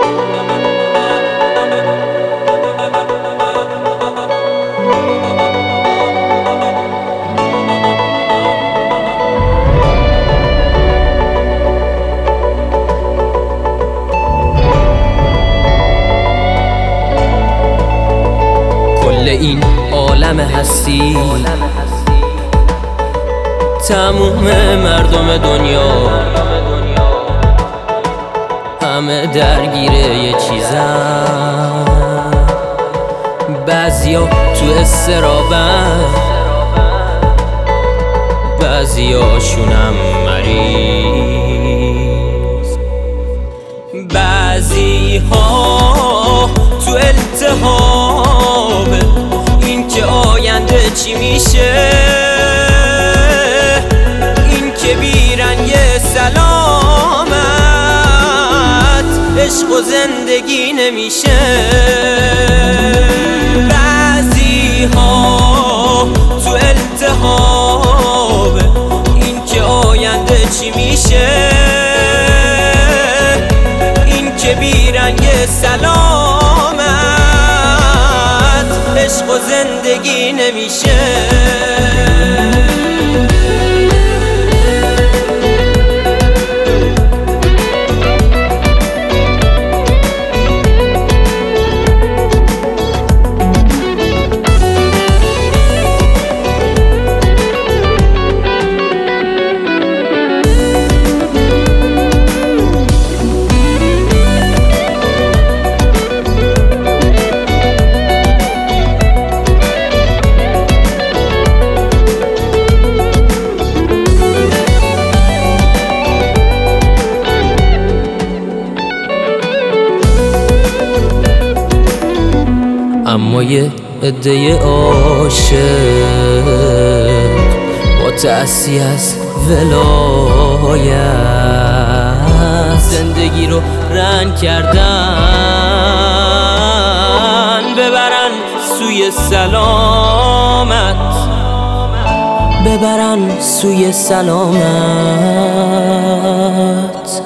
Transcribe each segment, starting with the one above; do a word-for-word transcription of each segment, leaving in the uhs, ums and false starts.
این عالم هستی تموم مردم دنیا همه درگیر یه چیزن، بعضیا تو استرابن، بعضیاشونم مریض، بعضی ها تو التهاب این که آینده چی میشه، این که بیرنگ سلامت عشق و زندگی نمیشه. بعضی ها تو التهاب این که آینده چی میشه، این که بیرنگ سلامت عشق و زندگی نمیشه. اما یه عده عاشق با تأسی از ولایت زندگی رو رنگ کردن، ببرن سوی سلامت، ببرن سوی سلامت.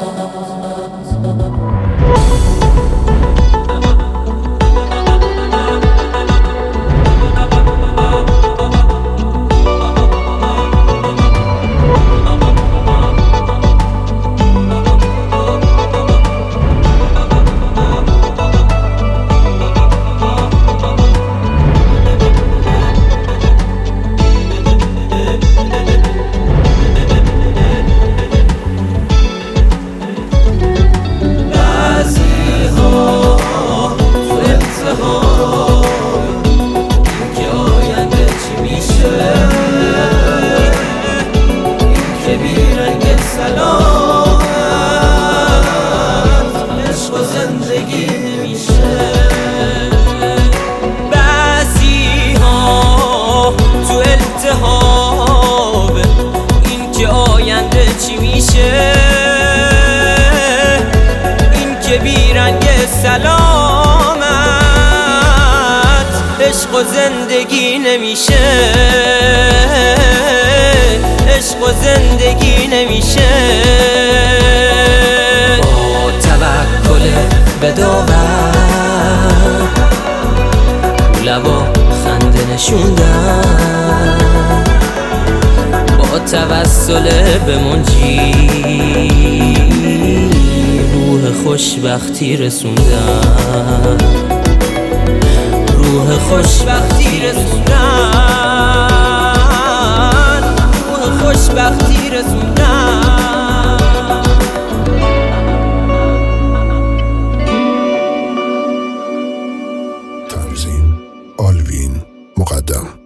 چی میشه، این که بیرنگ سلامت عشق و زندگی نمیشه، عشق و زندگی نمیشه. با توکل به داور لبا خنده نشوندن، با توسل به منجی روح خوشبختی رسوندن، روح خوشبختی رسوندن، روح خوشبختی رسوندن. تنظیم آلوین مقدم.